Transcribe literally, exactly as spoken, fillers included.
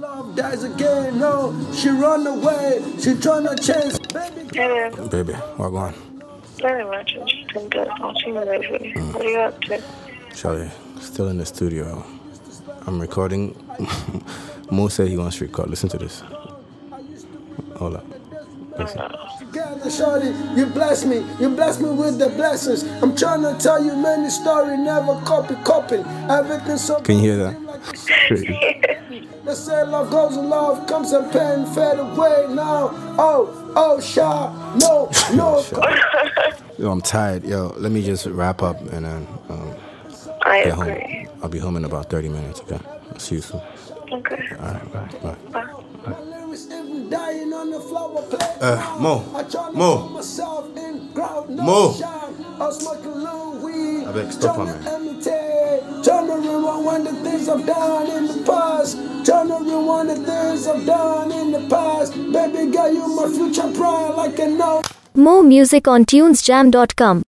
Love dies again, no, she run away, she tryna chase, baby. Hello. Baby, what going? Very much. I'm just in bed watching a movie. Mm. What are you up to? Charlie, still in the studio. I'm recording. Mo said he wants to record. Listen to this. Hold up. Listen. Together, shorty, you bless me, you bless me with the blessings. I'm trying to tell you many stories, never copy, copying. Everything so. Can you hear that? They say love goes and love comes and pain fade away now. Oh, oh, shy, no, no. Yo, I'm tired. Yo, let me just wrap up and then um, I get agree. home. I'll be home in about thirty minutes, okay? I'll see you soon. Okay. All right, bye. Bye. Bye. Uh, Mo. Mo. Mo. I beg, stop on me. Turn to rewind the things I've done in the past. Turn to rewind the things I've done in the past. Baby girl, you my future pride like a no. More music on tunes jam dot com.